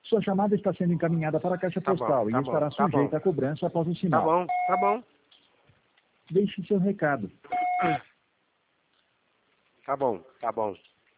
Sua chamada está sendo encaminhada para a caixa postal e estará sujeita a cobrança após o sinal. Tá bom. Deixe seu recado. Tá bom.